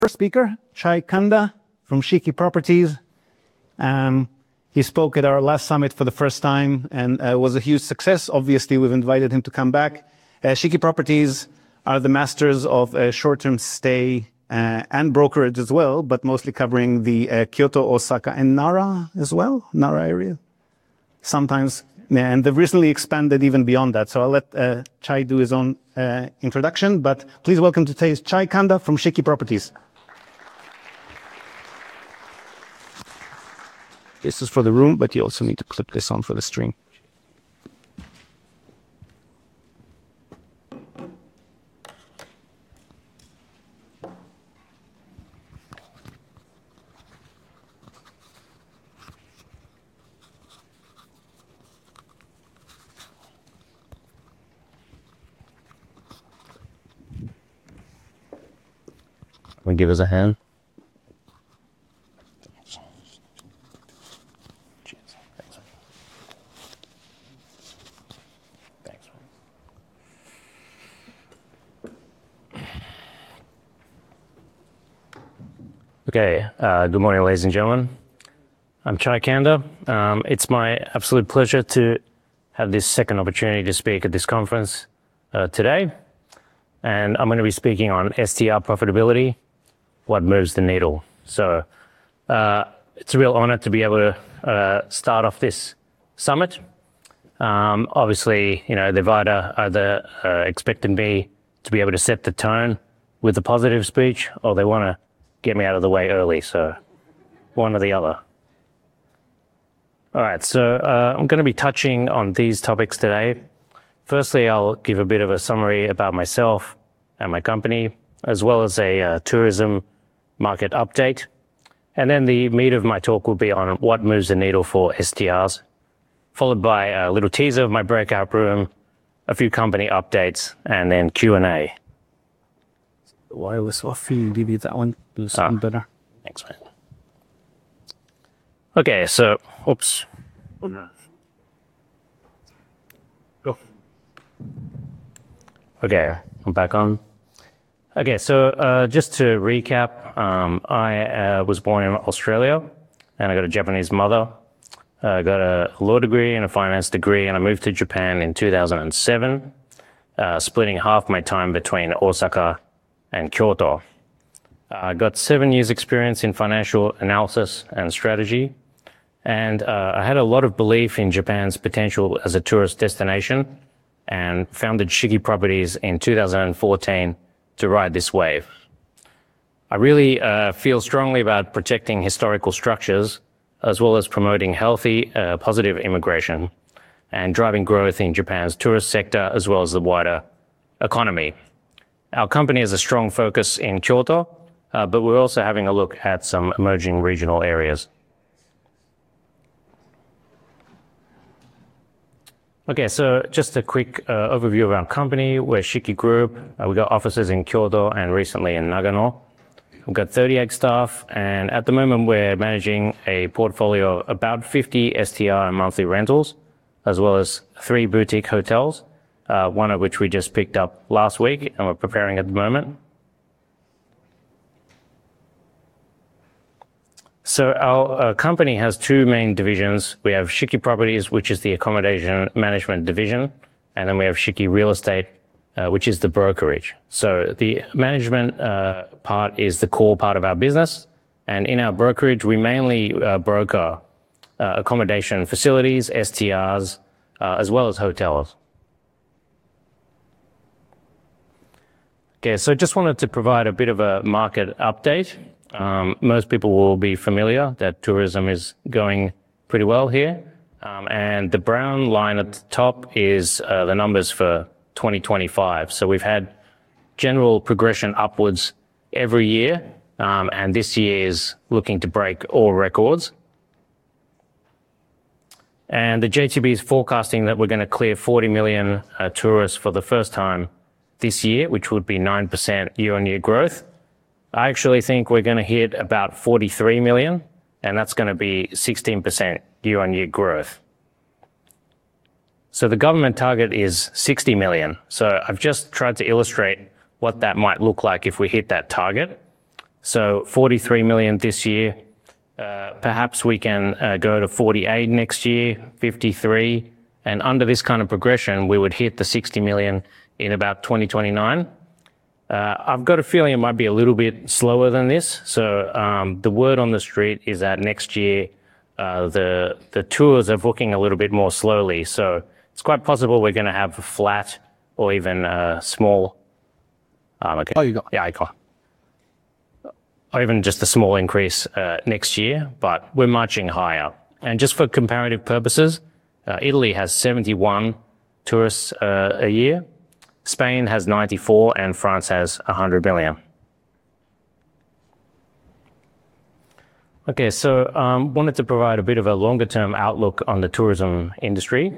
First speaker, Chai Kanda from Shiki Properties. He spoke at our last summit for the first time and was a huge success. Obviously, we've invited him to come back. Shiki Properties are the masters of short-term stay and brokerage as well, but mostly covering the Kyoto, Osaka, and Nara as well, Nara area. Sometimes, and they've recently expanded even beyond that. So I'll let Chai do his own introduction, but please welcome to today's Chai Kanda from Shiki Properties. This is for the room, but you also need to clip this on for the stream. Can you give us a hand? Okay, good morning, ladies and gentlemen. I'm Chai Kanda. It's my absolute pleasure to have this second opportunity to speak at this conference today. And I'm going to be speaking on STR profitability, what moves the needle. So it's a real honor to be able to start off this summit. Obviously, the VIDA either expected me to be able to set the tone with a positive speech, or they want to get me out of the way early, so one or the other. All right, so I'm going to be touching on these topics today. Firstly, I'll give a bit of a summary about myself and my company, as well as a tourism market update. And then the meat of my talk will be on what moves the needle for STRs, followed by a little teaser of my breakout room, a few company updates, and then Q&A. Wireless off, you leave that one, do something better. Thanks, man. Okay, so, oops. Go. Okay, I'm back on. Okay, so just to recap, I was born in Australia, and I got a Japanese mother. I got a law degree and a finance degree, and I moved to Japan in 2007, splitting half my time between Osaka and Kyoto. I got 7 years experience in financial analysis and strategy. And I had a lot of belief in Japan's potential as a tourist destination and founded Shiki Properties in 2014 to ride this wave. I really feel strongly about protecting historical structures as well as promoting healthy, positive immigration and driving growth in Japan's tourist sector as well as the wider economy. Our company has a strong focus in Kyoto, but we're also having a look at some emerging regional areas. Okay, so just a quick overview of our company. We're Shiki Group. We've got offices in Kyoto and recently in Nagano. We've got 38 staff, and at the moment we're managing a portfolio of about 50 STR and monthly rentals, as well as 3 boutique hotels. One of which we just picked up last week and we're preparing at the moment. So our company has 2 main divisions. We have Shiki Properties, which is the accommodation management division, and then we have Shiki Real Estate, which is the brokerage. So the management part is the core part of our business, and in our brokerage we mainly broker accommodation facilities, STRs, as well as hotels. Okay, so just wanted to provide a bit of a market update. Most people will be familiar that tourism is going pretty well here. And the brown line at the top is the numbers for 2025. So we've had general progression upwards every year, and this year is looking to break all records. And the JTB is forecasting that we're going to clear 40 million tourists for the first time this year, which would be 9% year-on-year growth. I actually think we're going to hit about 43 million, and that's going to be 16% year-on-year growth. So the government target is 60 million. So I've just tried to illustrate what that might look like if we hit that target. So 43 million this year. Perhaps we can go to 48 next year, 53. And under this kind of progression, we would hit the 60 million in about 2029. I've got a feeling it might be a little bit slower than this. So the word on the street is that next year, the tours are booking a little bit more slowly. So it's quite possible we're going to have a flat or even a small. Okay. Oh, you got. Yeah, I got. Or even just a small increase next year, but we're marching higher. And just for comparative purposes, Italy has 71 tourists a year, Spain has 94, and France has 100 million. Okay, so wanted to provide a bit of a longer-term outlook on the tourism industry.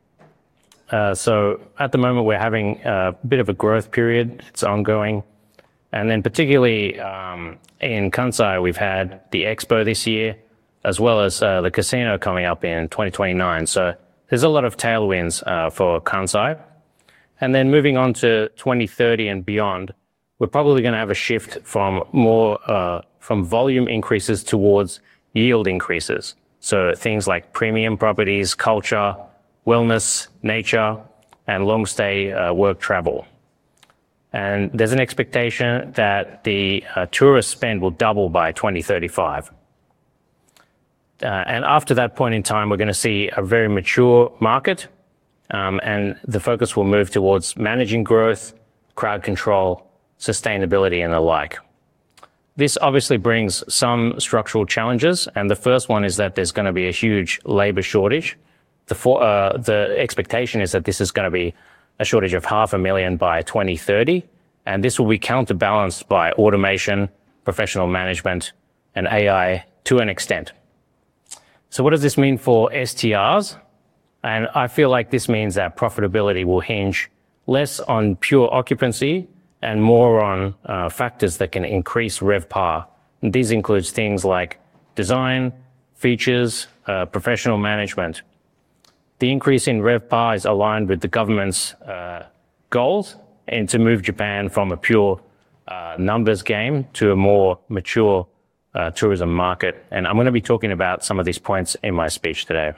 So at the moment, we're having a bit of a growth period. It's ongoing. And then particularly in Kansai, we've had the Expo this year, as well as the casino coming up in 2029. So there's a lot of tailwinds for Kansai. And then moving on to 2030 and beyond, we're probably going to have a shift from from volume increases towards yield increases. So things like premium properties, culture, wellness, nature, and long stay work travel. And there's an expectation that the tourist spend will double by 2035. And after that point in time, we're going to see a very mature market, and the focus will move towards managing growth, crowd control, sustainability, and the like. This obviously brings some structural challenges, and the first one is that there's going to be a huge labor shortage. The expectation is that this is going to be a shortage of 500,000 by 2030, and this will be counterbalanced by automation, professional management, and AI to an extent. So what does this mean for STRs? And I feel like this means that profitability will hinge less on pure occupancy and more on factors that can increase RevPAR. And these includes things like design, features, professional management. The increase in RevPAR is aligned with the government's goals and to move Japan from a pure numbers game to a more mature tourism market. And I'm going to be talking about some of these points in my speech today.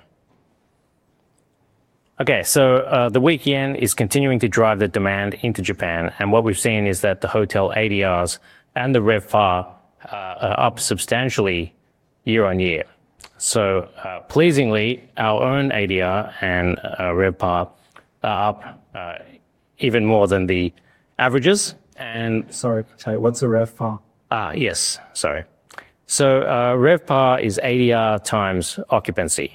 Okay, so the weak yen is continuing to drive the demand into Japan. And what we've seen is that the hotel ADRs and the RevPAR are up substantially year on year. So pleasingly, our own ADR and RevPAR are up even more than the averages. And Sorry, what's the RevPAR? yes, sorry. So RevPAR is ADR times occupancy.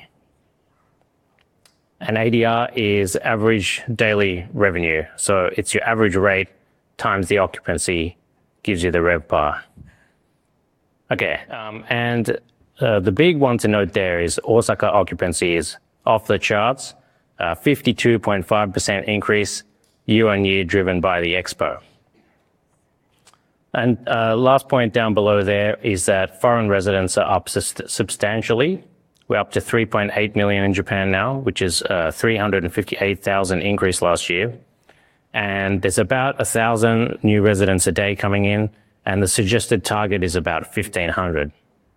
And ADR is average daily revenue. So it's your average rate times the occupancy gives you the RevPAR. Okay, and the big one to note there is Osaka occupancy is off the charts, 52.5% increase year on year driven by the Expo. And last point down below there is that foreign residents are up substantially. We're up to 3.8 million in Japan now, which is 358,000 increase last year. And there's about 1,000 new residents a day coming in, and the suggested target is about 1,500.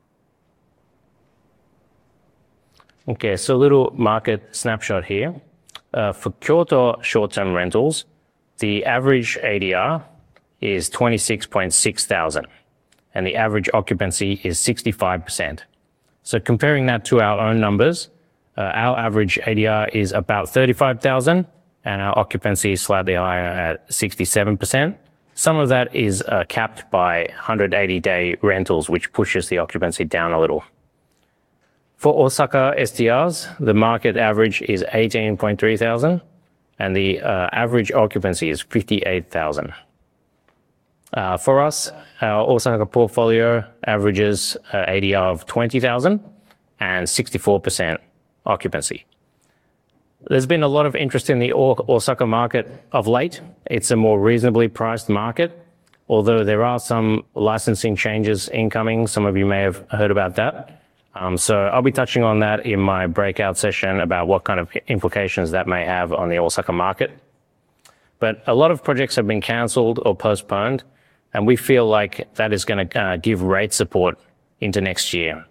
Okay, so a little market snapshot here. For Kyoto short-term rentals, the average ADR is 26.6 thousand, and the average occupancy is 65%. So comparing that to our own numbers, our average ADR is about 35,000, and our occupancy is slightly higher at 67%. Some of that is capped by 180-day rentals, which pushes the occupancy down a little. For Osaka STRs, the market average is 18.3 thousand, and the average occupancy is 58,000. For us, our Osaka portfolio averages ADR of 20,000 and 64% occupancy. There's been a lot of interest in the Osaka market of late. It's a more reasonably priced market, although there are some licensing changes incoming. Some of you may have heard about that. So I'll be touching on that in my breakout session about what kind of implications that may have on the Osaka market. But a lot of projects have been cancelled or postponed. And we feel like that is going to give rate support into next year.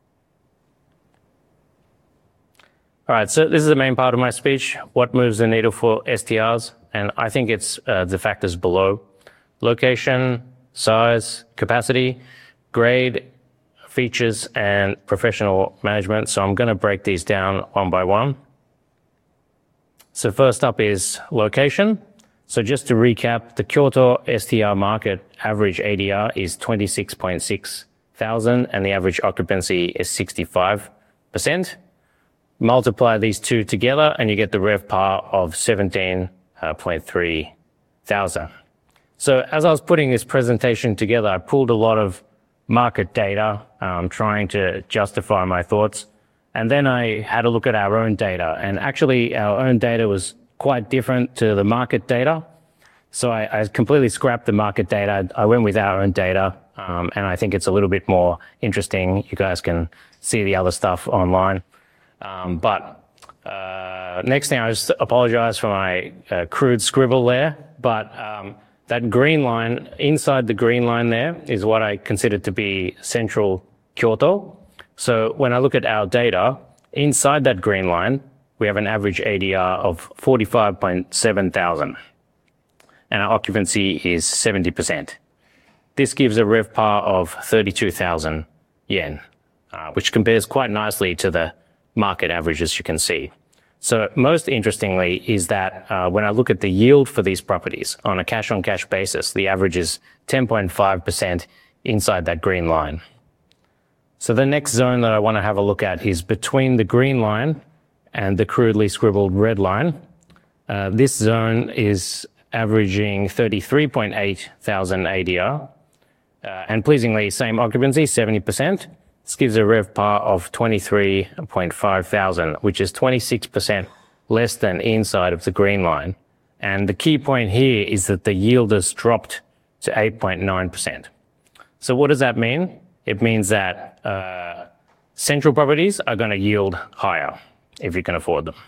All right, so this is the main part of my speech, what moves the needle for STRs, and I think it's the factors below: location, size, capacity, grade, features, and professional management. So I'm going to break these down one by one. So first up is location. So just to recap, the Kyoto STR market average ADR is 26.6 thousand and the average occupancy is 65%. Multiply these two together and you get the RevPAR of 17.3 thousand. So as I was putting this presentation together, I pulled a lot of market data, trying to justify my thoughts. And then I had a look at our own data, and actually our own data was quite different to the market data. So I completely scrapped the market data. I went with our own data, and I think it's a little bit more interesting. You guys can see the other stuff online. Next thing, I just apologize for my crude scribble there, but that green line, inside the green line there, is what I consider to be central Kyoto. So when I look at our data, inside that green line, we have an average ADR of 45.7 thousand, and our occupancy is 70%. This gives a RevPAR of 32,000 yen, which compares quite nicely to the market average, as you can see. So most interestingly is that when I look at the yield for these properties on a cash-on-cash basis, the average is 10.5% inside that green line. So the next zone that I want to have a look at is between the green line and the crudely scribbled red line. This zone is averaging 33.8 thousand ADR, and pleasingly, same occupancy, 70%. This gives a RevPAR of 23.5 thousand, which is 26% less than inside of the green line. And the key point here is that the yield has dropped to 8.9%. So what does that mean? It means that central properties are going to yield higher if you can afford them.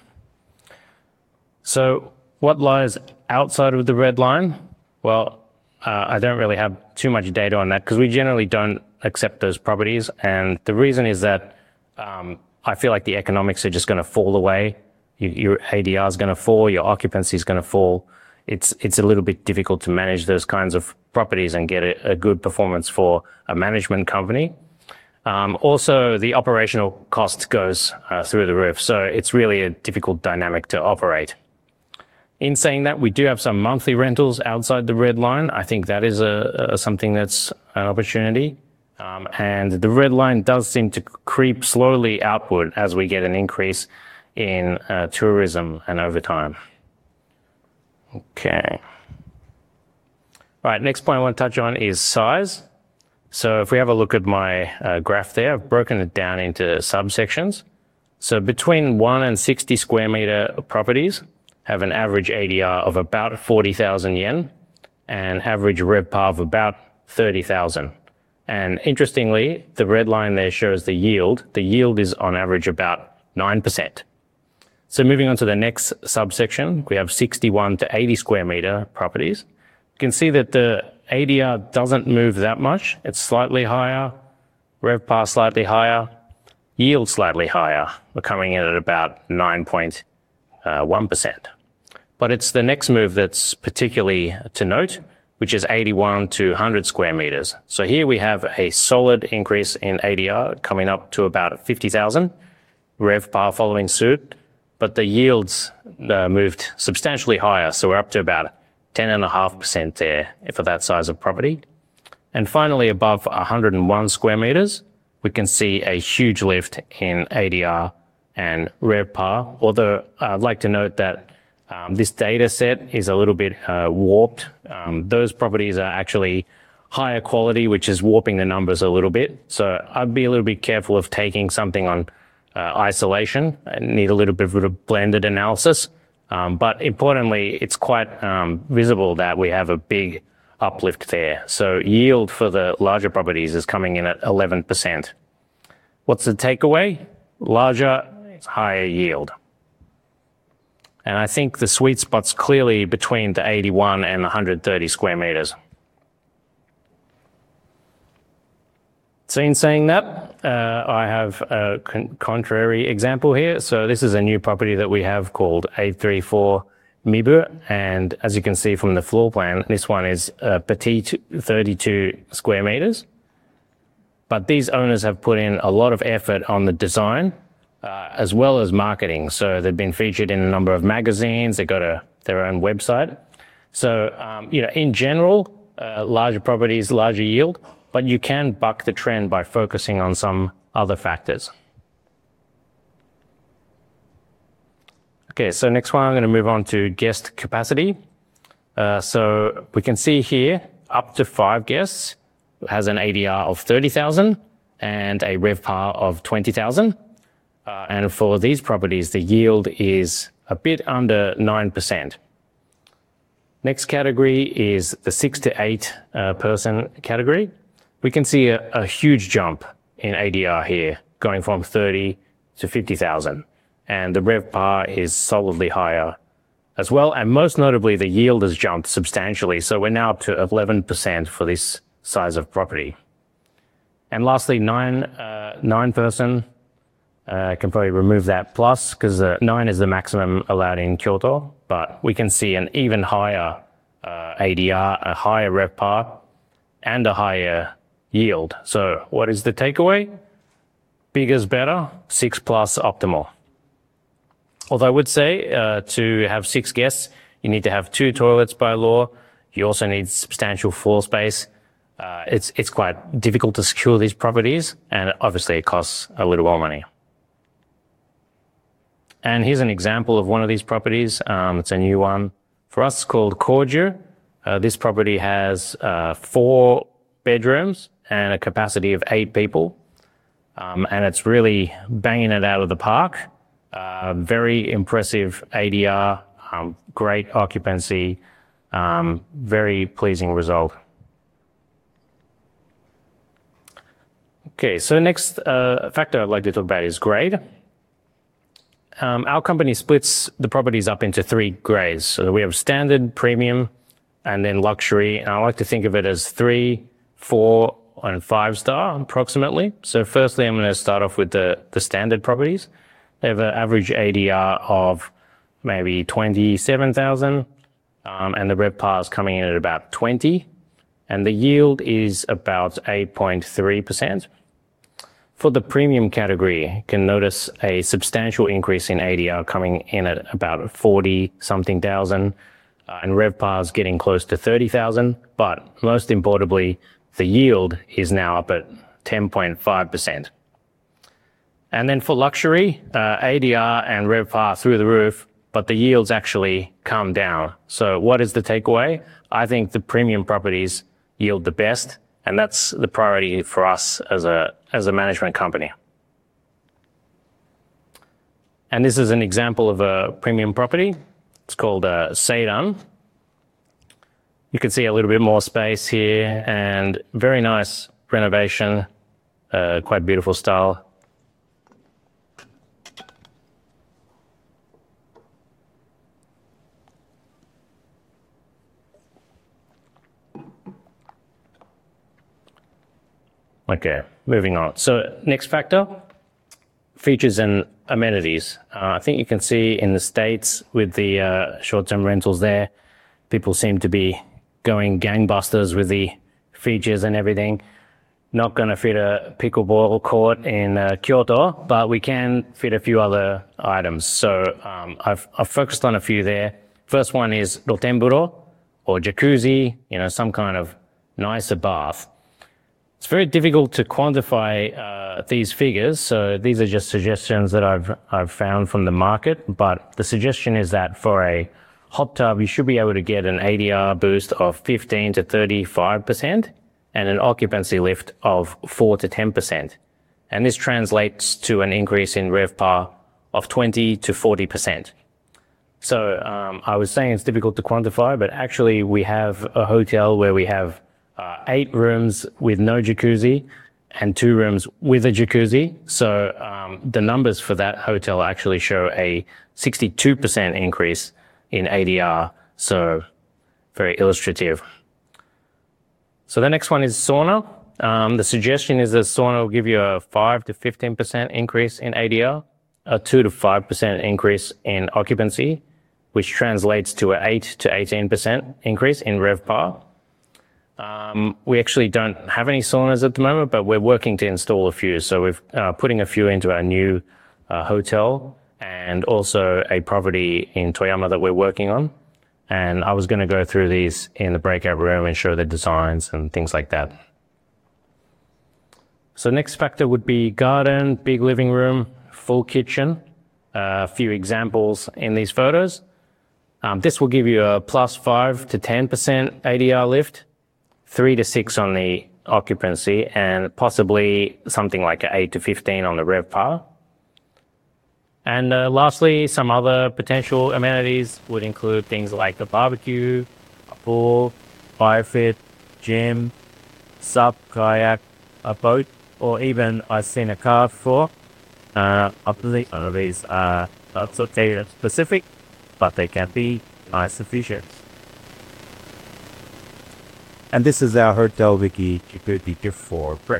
So what lies outside of the red line? Well, I don't really have too much data on that because we generally don't accept those properties. And the reason is that I feel like the economics are just going to fall away. Your ADR is going to fall, your occupancy is going to fall. It's a little bit difficult to manage those kinds of properties and get a good performance for a management company. Also, the operational cost goes through the roof. So it's really a difficult dynamic to operate. In saying that, we do have some monthly rentals outside the red line. I think that is something that's an opportunity. And the red line does seem to creep slowly outward as we get an increase in tourism and over time. Okay. All right, next point I want to touch on is size. So if we have a look at my graph there, I've broken it down into subsections. So between 1 and 60 square meter properties have an average ADR of about 40,000 yen and average RevPAR of about 30,000. And interestingly, the red line there shows the yield. The yield is on average about 9%. So moving on to the next subsection, we have 61 to 80 square meter properties. You can see that the ADR doesn't move that much. It's slightly higher, RevPAR slightly higher, yield slightly higher. We're coming in at about 9.1%. But it's the next move that's particularly to note, which is 81 to 100 square meters. So here we have a solid increase in ADR coming up to about 50,000, RevPAR following suit, but the yields moved substantially higher. So we're up to about 10.5% there for that size of property. And finally, above 101 square meters, we can see a huge lift in ADR and RevPAR, although I'd like to note that this data set is a little bit warped. Those properties are actually higher quality, which is warping the numbers a little bit. So I'd be a little bit careful of taking something on isolation. I need a little bit of a blended analysis. But importantly, it's quite visible that we have a big uplift there. So yield for the larger properties is coming in at 11%. What's the takeaway? Larger, higher yield. And I think the sweet spot's clearly between the 81 and 130 square meters. So in saying that, I have a contrary example here. So this is a new property that we have called 834 Mibu. And as you can see from the floor plan, this one is petite 32 square meters. But these owners have put in a lot of effort on the design as well as marketing. So they've been featured in a number of magazines. They've got their own website. So, in general, larger properties, larger yield, but you can buck the trend by focusing on some other factors. Okay, so next one, I'm going to move on to guest capacity. So we can see here, up to 5 guests has an ADR of 30,000 and a RevPAR of 20,000. And for these properties, the yield is a bit under 9%. Next category is the 6 to 8 person category. We can see a huge jump in ADR here, going from 30 to 50,000. And the RevPAR is solidly higher as well. And most notably, the yield has jumped substantially. So we're now up to 11% for this size of property. And lastly, 9 person, I can probably remove that plus because 9 is the maximum allowed in Kyoto, but we can see an even higher ADR, a higher RevPAR, and a higher yield. So what is the takeaway? Bigger is better, 6 plus optimal. Although I would say to have 6 guests, you need to have 2 toilets by law. You also need substantial floor space. It's quite difficult to secure these properties, and obviously it costs a little more money. And here's an example of one of these properties. It's a new one for us called Korju. This property has 4 bedrooms and a capacity of 8 people. And it's really banging it out of the park. Very impressive ADR, great occupancy, very pleasing result. Okay, so next factor I'd like to talk about is grade. Our company splits the properties up into 3 grades. So we have standard, premium, and then luxury. And I like to think of it as 3, 4, and 5 star approximately. So firstly, I'm going to start off with the standard properties. They have an average ADR of maybe 27,000, and the RevPAR is coming in at about 20, and the yield is about 8.3%. For the premium category, you can notice a substantial increase in ADR coming in at about 40-something thousand, and RevPAR is getting close to 30,000. But most importantly, the yield is now up at 10.5%. And then for luxury, ADR and RevPAR through the roof, but the yields actually come down. So what is the takeaway? I think the premium properties yield the best, and that's the priority for us as a management company. And this is an example of a premium property. It's called Seidan. You can see a little bit more space here and very nice renovation, quite beautiful style. Okay, moving on. So next factor, features and amenities. I think you can see in the States with the short-term rentals there, people seem to be going gangbusters with the features and everything. Not going to fit a pickleball court in Kyoto, but we can fit a few other items. So I've focused on a few there. First one is rotenburo or jacuzzi, some kind of nicer bath. It's very difficult to quantify these figures, so these are just suggestions that I've found from the market, but the suggestion is that for a hot tub, you should be able to get an ADR boost of 15 to 35% and an occupancy lift of 4 to 10%. And this translates to an increase in RevPAR of 20 to 40%. So I was saying it's difficult to quantify, but actually we have a hotel where we have 8 rooms with no jacuzzi and 2 rooms with a jacuzzi. So the numbers for that hotel actually show a 62% increase in ADR. So very illustrative. So the next one is sauna. The suggestion is that sauna will give you a 5 to 15% increase in ADR, a 2 to 5% increase in occupancy, which translates to an 8 to 18% increase in RevPAR. We actually don't have any saunas at the moment, but we're working to install a few. So we're putting a few into our new hotel and also a property in Toyama that we're working on. And I was going to go through these in the breakout room and show the designs and things like that. So next factor would be garden, big living room, full kitchen. A few examples in these photos. This will give you a plus 5 to 10% ADR lift, 3 to 6 on the occupancy, and possibly something like an 8 to 15 on the RevPAR. And lastly, some other potential amenities would include things like a barbecue, a pool, fire fit, gym, SUP, kayak, a boat, or even I've seen a car before. I believe none of these are not so tailored specific, but they can be nice and featured. And this is our hotel wiki for Brick.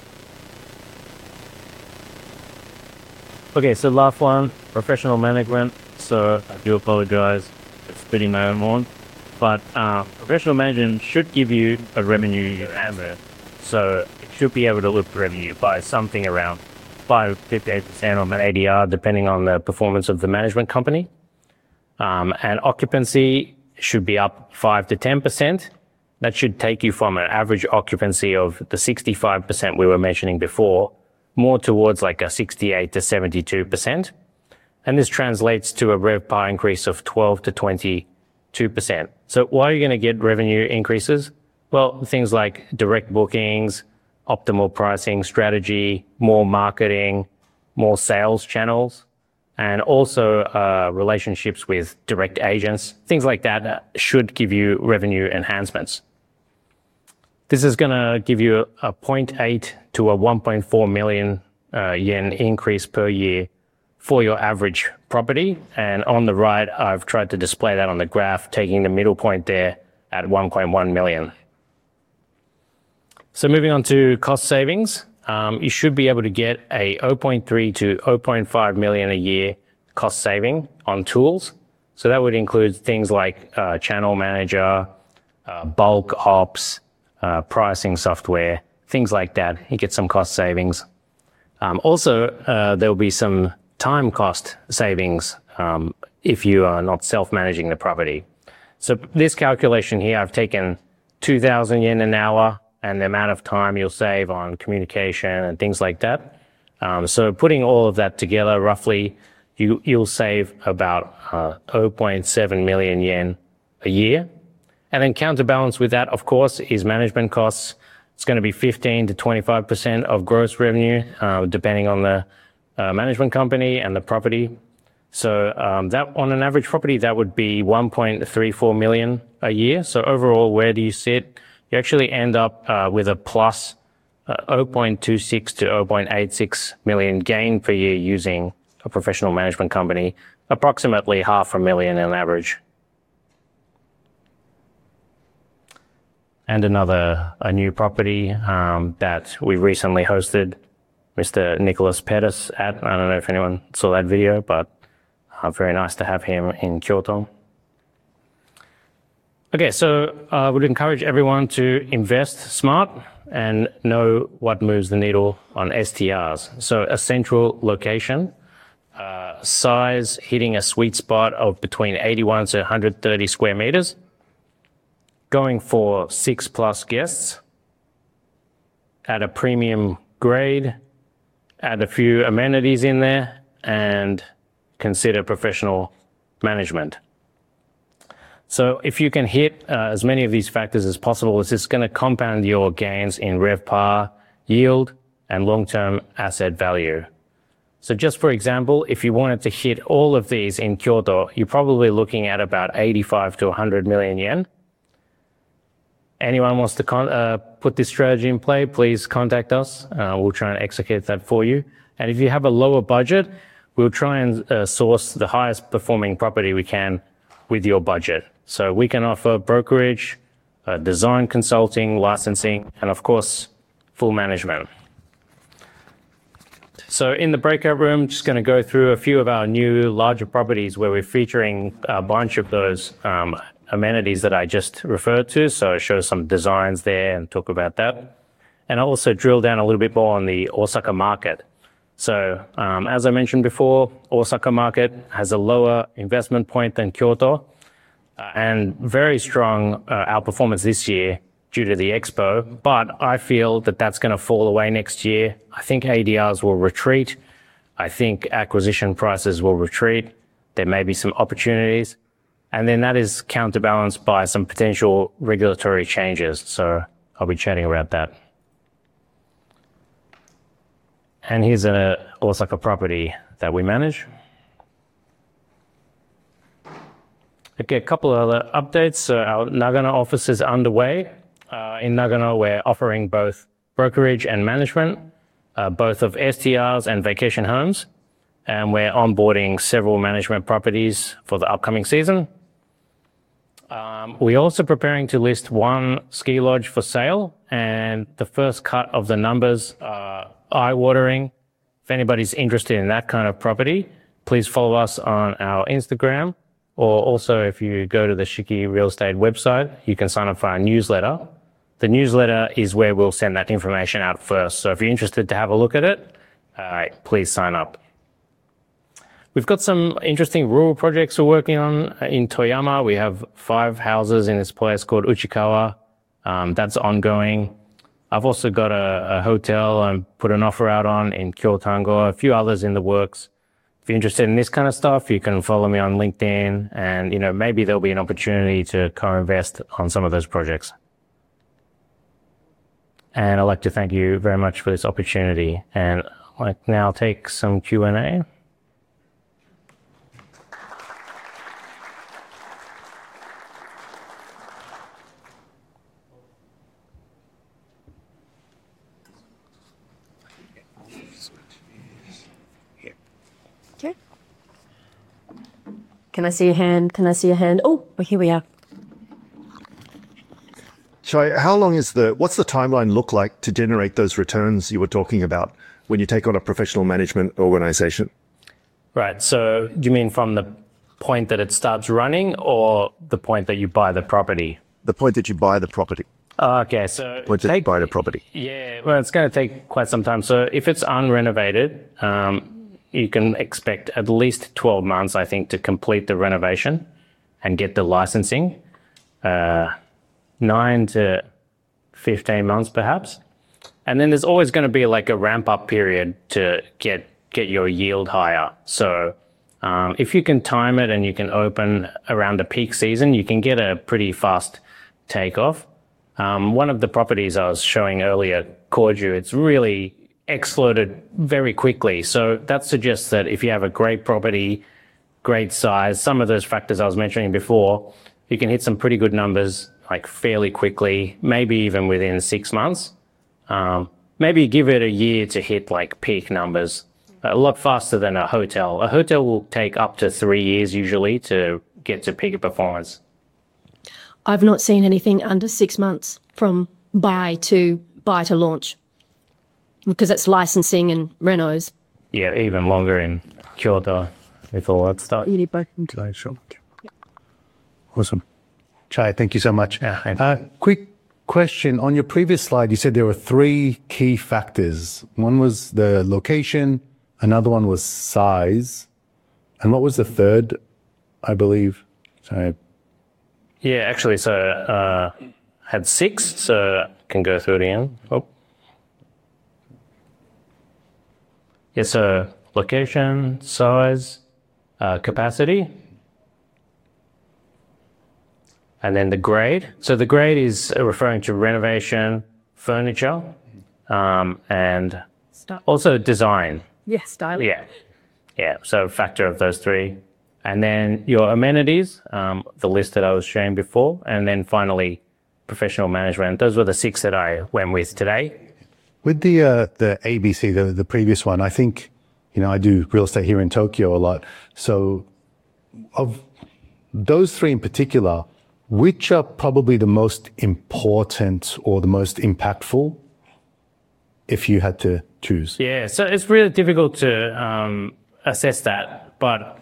Okay, so last one, professional management. So I do apologize for spitting my own horn, but professional management should give you a revenue number. So it should be able to lift revenue by something around 5 to 58% on an ADR, depending on the performance of the management company. And occupancy should be up 5 to 10%. That should take you from an average occupancy of the 65% we were mentioning before, more towards like a 68 to 72%. And this translates to a RevPAR increase of 12 to 22%. So why are you going to get revenue increases? Well, things like direct bookings, optimal pricing strategy, more marketing, more sales channels, and also relationships with direct agents, things like that should give you revenue enhancements. This is going to give you a 0.8 to a 1.4 million yen increase per year for your average property. And on the right, I've tried to display that on the graph, taking the middle point there at 1.1 million. So moving on to cost savings, you should be able to get a 0.3 to 0.5 million a year cost saving on tools. So that would include things like channel manager, bulk ops, pricing software, things like that. You get some cost savings. Also, there will be some time cost savings if you are not self-managing the property. So this calculation here, I've taken 2,000 yen an hour and the amount of time you'll save on communication and things like that. So putting all of that together, roughly, you'll save about 0.7 million yen a year. And then counterbalance with that, of course, is management costs. It's going to be 15 to 25% of gross revenue, depending on the management company and the property. So that on an average property, that would be 1.34 million a year. So overall, where do you sit? You actually end up with a plus 0.26 to 0.86 million gain per year using a professional management company, approximately $500,000 on average. And a new property that we recently hosted Mr. Nicholas Pettis at. I don't know if anyone saw that video, but very nice to have him in Kyoto. Okay, so I would encourage everyone to invest smart and know what moves the needle on STRs. So a central location, size hitting a sweet spot of between 81 to 130 square meters, going for 6+ guests, at a premium grade, add a few amenities in there, and consider professional management. So if you can hit as many of these factors as possible, it's just going to compound your gains in RevPAR, yield, and long-term asset value. So just for example, if you wanted to hit all of these in Kyoto, you're probably looking at about 85 to 100 million yen. Anyone wants to put this strategy in play, please contact us. We'll try and execute that for you. And if you have a lower budget, we'll try and source the highest performing property we can with your budget. So we can offer brokerage, design consulting, licensing, and of course, full management. So in the breakout room, just going to go through a few of our new larger properties where we're featuring a bunch of those amenities that I just referred to. So show some designs there and talk about that. And I'll also drill down a little bit more on the Osaka market. So as I mentioned before, Osaka market has a lower investment point than Kyoto and very strong outperformance this year due to the expo, but I feel that that's going to fall away next year. I think ADRs will retreat. I think acquisition prices will retreat. There may be some opportunities, and then that is counterbalanced by some potential regulatory changes. So I'll be chatting about that. And here's an Osaka property that we manage. Okay, a couple of other updates. So our Nagano office is underway. In Nagano, we're offering both brokerage and management, both of STRs and vacation homes. And we're onboarding several management properties for the upcoming season. We're also preparing to list one ski lodge for sale, and the first cut of the numbers are eye-watering. If anybody's interested in that kind of property, please follow us on our Instagram, or also if you go to the Shiki Real Estate website, you can sign up for our newsletter. The newsletter is where we'll send that information out first. So if you're interested to have a look at it, please sign up. We've got some interesting rural projects we're working on in Toyama. We have 5 houses in this place called Uchikawa. That's ongoing. I've also got a hotel and put an offer out on in Kyotango, a few others in the works. If you're interested in this kind of stuff, you can follow me on LinkedIn, and maybe there'll be an opportunity to co-invest on some of those projects. And I'd like to thank you very much for this opportunity. And I'd like now take some Q&A. Okay. Can I see your hand? Can I see your hand? Oh, well, here we are. Chai, what's the timeline look like to generate those returns you were talking about when you take on a professional management organization? Right. So do you mean from the point that it starts running or the point that you buy the property? The point that you buy the property. Okay. So Point that you buy the property. Yeah. Well, it's going to take quite some time. So if it's unrenovated, you can expect at least 12 months, I think, to complete the renovation and get the licensing. 9 to 15 months, perhaps. And then there's always going to be like a ramp up period to get your yield higher. So if you can time it and you can open around the peak season, you can get a pretty fast takeoff. One of the properties I was showing earlier, Korju, it's really exploded very quickly. So that suggests that if you have a great property, great size, some of those factors I was mentioning before, you can hit some pretty good numbers like fairly quickly, maybe even within 6 months. Maybe give it a year to hit like peak numbers, a lot faster than a hotel. A hotel will take up to 3 years usually to get to peak performance. I've not seen anything under 6 months from buy to launch, because it's licensing and renos. Yeah, even longer in Kyoto with all that stuff. You need both. Awesome. Chai, thank you so much. Yeah, quick question. On your previous slide, you said there were 3 key factors. One was the location, another one was size, and what was the third, I believe? Sorry. Yeah, actually, so had 6, so I can go through it again. Oh. Yeah, so location, size, capacity, and then the grade. So the grade is referring to renovation, furniture, and also design. Yeah, style. Yeah. So a factor of those 3. And then your amenities, the list that I was showing before, and then finally professional management. Those were the 6 that I went with today. With the ABC, the previous one, I think, I do real estate here in Tokyo a lot. So of those 3 in particular, which are probably the most important or the most impactful if you had to choose? Yeah, so it's really difficult to assess that, but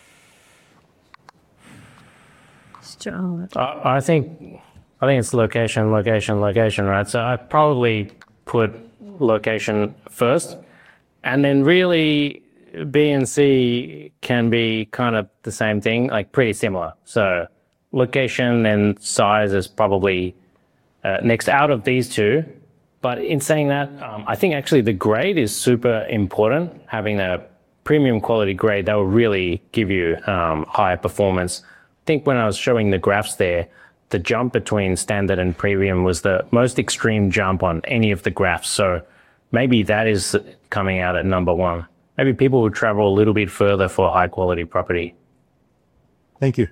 I think it's location, right? So I probably put location first, and then really B and C can be kind of the same thing, like pretty similar. So location and size is probably next out of these two. But in saying that, I think actually the grade is super important. Having a premium quality grade, that will really give you higher performance. I think when I was showing the graphs there, the jump between standard and premium was the most extreme jump on any of the graphs. So maybe that is coming out at number one. Maybe people will travel a little bit further for high quality property. Thank you.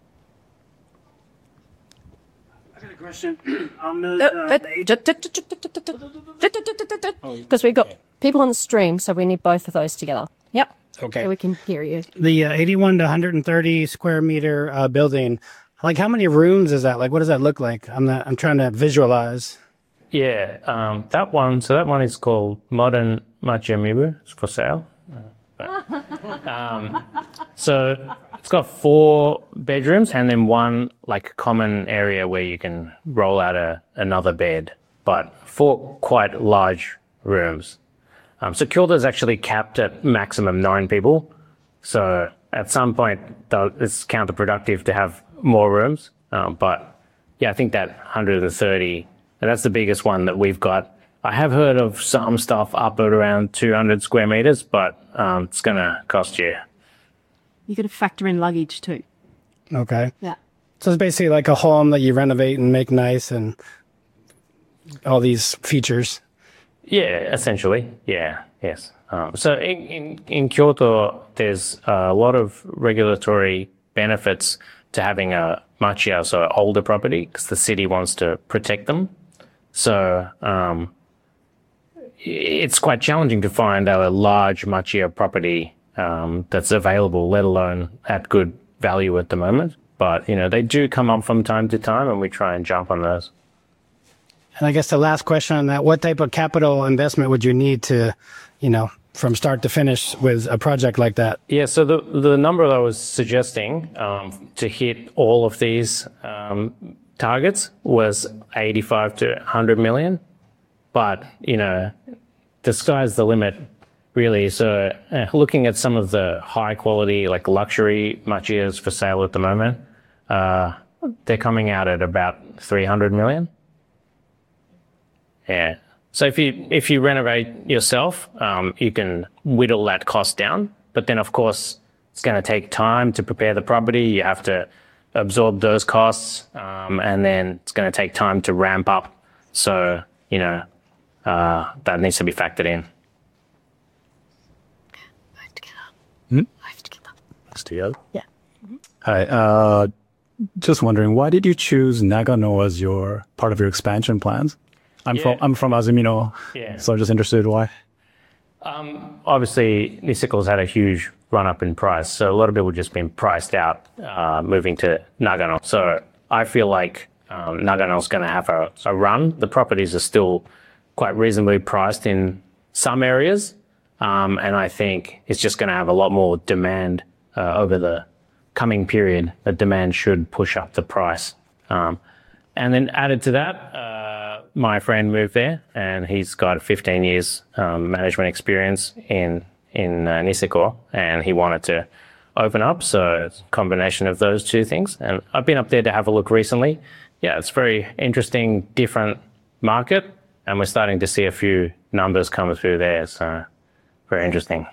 Question on Because we've got people on the stream, so we need both of those together. Yep. okay. So we can hear you. The 81 to 130 square meter building. Like, how many rooms is that? Like, what does that look like? I'm trying to visualize. Yeah, that one is called Modern Machimibu. It's for sale. So it's got 4 bedrooms and then one like common area where you can roll out another bed, but 4 quite large rooms. So Kyoto is actually capped at maximum 9 people. So at some point, it's counterproductive to have more rooms. But yeah, I think that 130, and that's the biggest one that we've got. I have heard of some stuff up at around 200 square meters, but it's going to cost you. You got to factor in luggage too. Okay. Yeah. So it's basically like a home that you renovate and make nice and all these features. Yeah, essentially. Yeah, yes. So in Kyoto, there's a lot of regulatory benefits to having a machiya, so older property, because the city wants to protect them. So it's quite challenging to find a large machiya property that's available, let alone at good value at the moment. But, you know, they do come up from time to time, and we try and jump on those. And I guess the last question on that, what type of capital investment would you need to, you know, from start to finish with a project like that? Yeah, so the number that I was suggesting to hit all of these targets was 85 to 100 million. But, you know, the sky's the limit, really. So looking at some of the high quality, like luxury machiyas for sale at the moment, they're coming out at about 300 million. Yeah. So if you renovate yourself, you can whittle that cost down. But then, of course, it's going to take time to prepare the property. You have to absorb those costs, and then it's going to take time to ramp up. So, you know, that needs to be factored in. Still? Yeah. Hi. Just wondering, why did you choose Nagano as your part of your expansion plans? I'm from Azumino, so I'm just interested why. Obviously, Nisiko's had a huge run up in price, so a lot of people just been priced out moving to Nagano. So I feel like Nagano's going to have a run. The properties are still quite reasonably priced in some areas, and I think it's just going to have a lot more demand over the coming period. The demand should push up the price. And then added to that, my friend moved there, and he's got 15 years management experience in Niseko, and he wanted to open up. So it's a combination of those two things. And I've been up there to have a look recently. Yeah, it's very interesting, different market, and we're starting to see a few numbers come through there. So very interesting.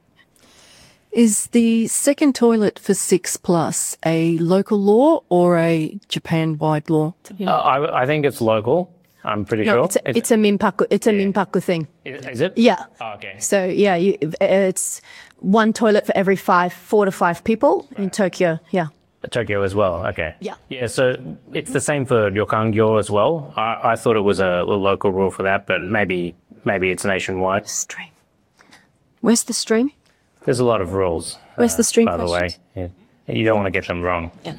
Is the second toilet for 6+ a local law or a Japan-wide law? I think it's local. I'm pretty sure. It's a minpaku. It's a minpaku thing. Is it? Yeah. Oh, okay. So yeah, it's one toilet for every 4 to 5 people in Tokyo. Yeah. Tokyo as well. Okay. Yeah. Yeah. So it's the same for Ryokangyo as well. I thought it was a local rule for that, but maybe it's nationwide. Stream. Where's the stream? There's a lot of rules. Where's the stream? By the way, yeah. You don't want to get them wrong. Yeah.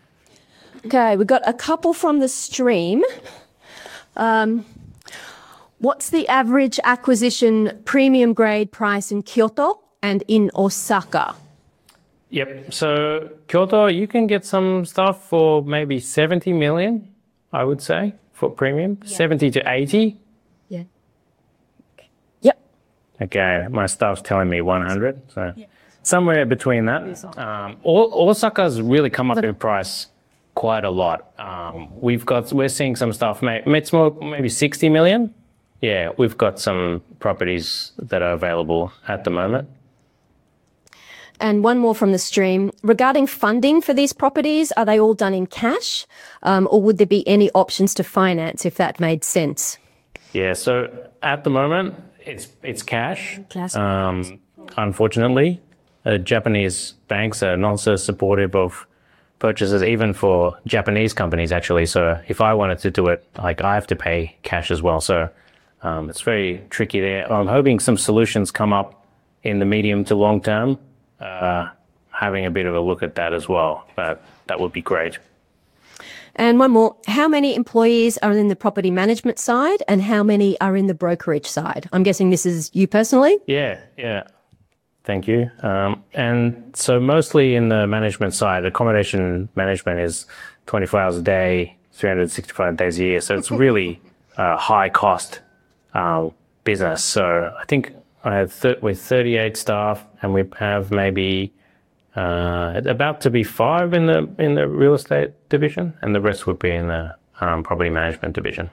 Okay, we've got a couple from the stream. What's the average acquisition premium grade price in Kyoto and in Osaka? Yep. So Kyoto, you can get some stuff for maybe 70 million, I would say, for premium. 70 to 80. Yeah. Yep. Okay, my staff's telling me 100. So somewhere between that. Osaka's really come up in price quite a lot. We're seeing some stuff, it's more maybe 60 million. Yeah, we've got some properties that are available at the moment. And one more from the stream. Regarding funding for these properties, are they all done in cash? Or would there be any options to finance if that made sense? Yeah, so at the moment, it's cash. Classic. Unfortunately, Japanese banks are not so supportive of purchases, even for Japanese companies, actually. So if I wanted to do it, like, I have to pay cash as well. So it's very tricky there. I'm hoping some solutions come up in the medium to long term, having a bit of a look at that as well. But that would be great. And one more. How many employees are in the property management side and how many are in the brokerage side? I'm guessing this is you personally? Yeah. Thank you. And so mostly in the management side, accommodation management is 24 hours a day, 365 days a year. So it's really high cost business. So I think I have with 38 staff, and we have maybe about to be 5 in the real estate division, and the rest would be in the property management division.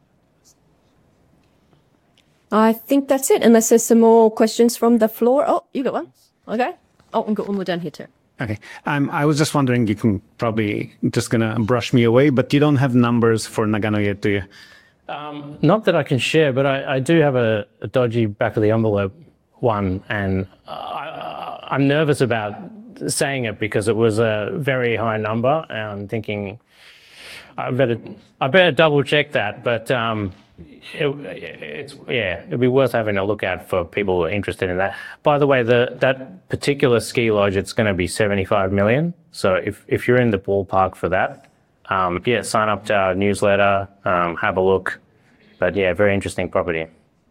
I think that's it, unless there's some more questions from the floor. Oh, you got one? Okay. Oh, we've got one more down here too. Okay. I was just wondering, you can probably just going to brush me away, but you don't have numbers for Nagano yet, do you? Not that I can share, but I do have a dodgy back of the envelope one, and I'm nervous about saying it because it was a very high number, and I'm thinking I better double check that, but it'd be worth having a look at for people who are interested in that. By the way, that particular ski lodge, it's going to be 75 million. So if you're in the ballpark for that, sign up to our newsletter, have a look. But yeah, very interesting property.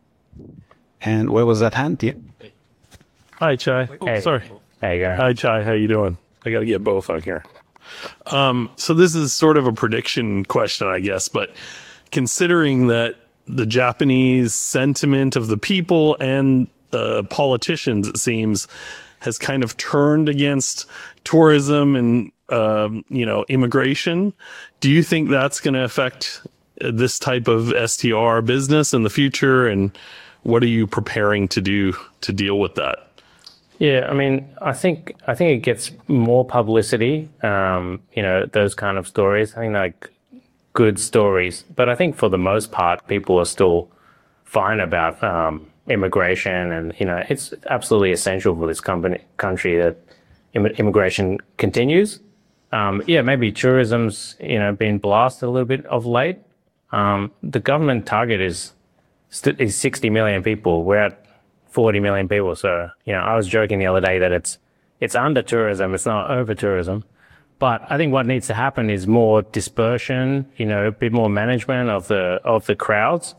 And where was that hand? Yeah. Hi, Chai. Hey. Sorry. There you go. Hi, Chai. How you doing? I got to get both on here. So this is sort of a prediction question, I guess, but considering that the Japanese sentiment of the people and the politicians, it seems, has kind of turned against tourism and, immigration, do you think that's going to affect this type of STR business in the future? And what are you preparing to do to deal with that? Yeah, I mean, I think it gets more publicity, those kind of stories. I think like good stories, but I think for the most part, people are still fine about immigration, and it's absolutely essential for this country that immigration continues. Maybe tourism's been blasted a little bit of late. The government target is 60 million people. We're at 40 million people. So I was joking the other day that it's under tourism, it's not over tourism. But I think what needs to happen is more dispersion, a bit more management of the crowds,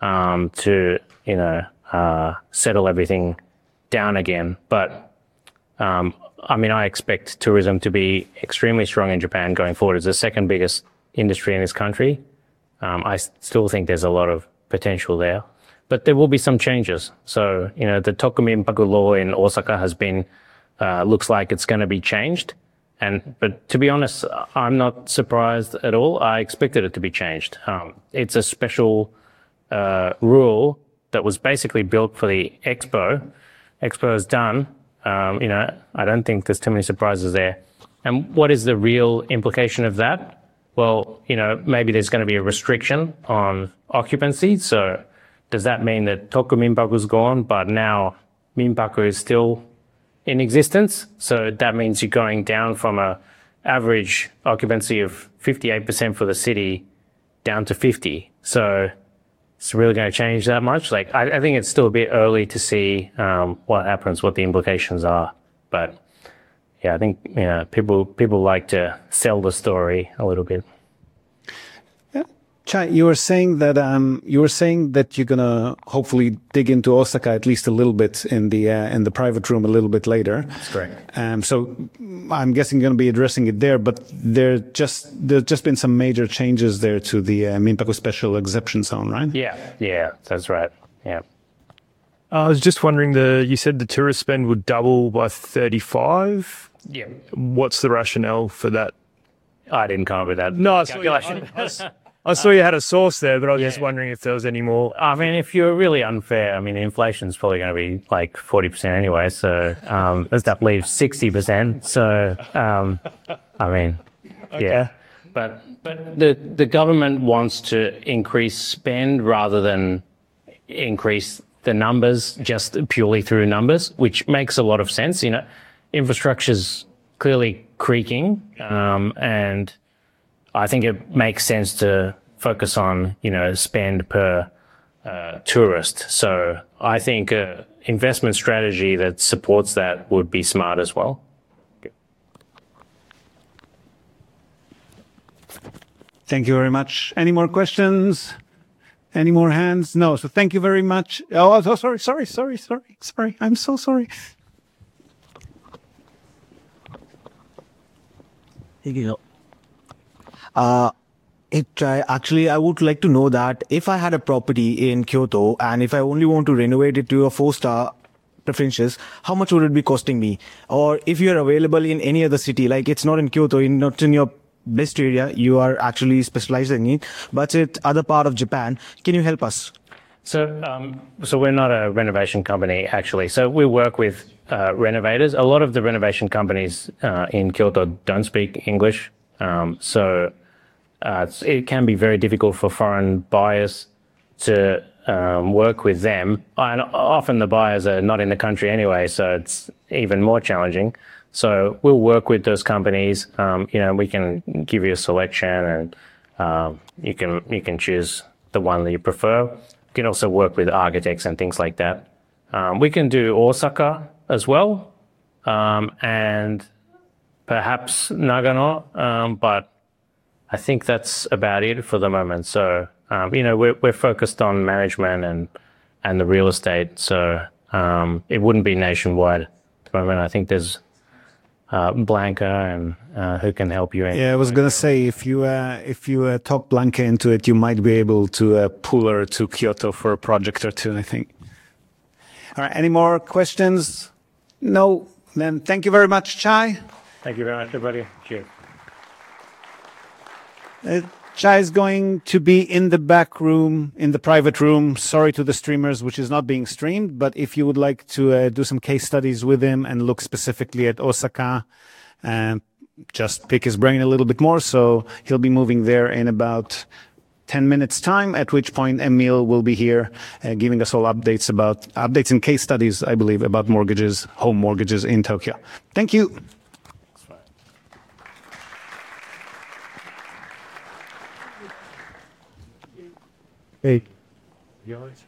to settle everything down again. But I expect tourism to be extremely strong in Japan going forward. It's the second biggest industry in this country. I still think there's a lot of potential there, but there will be some changes. So the Tokuminpaku law in Osaka has been looks like it's going to be changed. But to be honest, I'm not surprised at all. I expected it to be changed. It's a special rule that was basically built for the Expo. Expo is done. I don't think there's too many surprises there. And what is the real implication of that? Well, maybe there's going to be a restriction on occupancy. So does that mean that Tokuminpaku's gone, but now Minpaku is still in existence? So that means you're going down from a average occupancy of 58% for the city down to 50. So it's really going to change that much. Like, I think it's still a bit early to see what happens, what the implications are. But yeah, I think people like to sell the story a little bit. Yeah. Chai, you were saying that you're gonna hopefully dig into Osaka at least a little bit in the private room a little bit later. That's correct. So I'm guessing you're gonna be addressing it there, but there's just been some major changes there to the Minpaku Special Exception Zone, right? Yeah, that's right. Yeah. I was just wondering, you said the tourist spend would double by 35. Yeah. What's the rationale for that? I didn't come up with that. No, calculation. I saw you had a source there, but I was just wondering if there was any more. I mean, if you're really unfair, I mean, inflation's probably going to be like 40% anyway. So that leaves 60%. So, I mean, yeah. But the government wants to increase spend rather than increase the numbers just purely through numbers, which makes a lot of sense. You know, infrastructure's clearly creaking, and I think it makes sense to focus on, spend per tourist. So I think an investment strategy that supports that would be smart as well. Thank you very much. Any more questions? Any more hands? No. So thank you very much. Oh, sorry. I'm so sorry. Actually, I would like to know that if I had a property in Kyoto and if I only want to renovate it to a 4-star preferences, how much would it be costing me? Or if you're available in any other city, like it's not in Kyoto, not in your best area, you are actually specializing in, but it's other part of Japan, can you help us? So we're not a renovation company, actually. So we work with renovators. A lot of the renovation companies in Kyoto don't speak English. So it can be very difficult for foreign buyers to work with them. And often the buyers are not in the country anyway, so it's even more challenging. So we'll work with those companies. We can give you a selection, and you can choose the one that you prefer. We can also work with architects and things like that. We can do Osaka as well, and perhaps Nagano, but I think that's about it for the moment. So, we're focused on management and the real estate. So, it wouldn't be nationwide at the moment. I think there's Blanca and who can help you. Yeah, I was gonna say if you talk Blanca into it, you might be able to pull her to Kyoto for a project or two, I think. All right. Any more questions? No. Then thank you very much, Chai. Thank you very much, everybody. Cheers. Chai is going to be in the back room, in the private room. Sorry to the streamers, which is not being streamed. But if you would like to do some case studies with him and look specifically at Osaka, just pick his brain a little bit more. So he'll be moving there in about 10 minutes time, at which point Emil will be here giving us all updates and case studies, I believe, about mortgages, home mortgages in Tokyo. Thank you. Hey.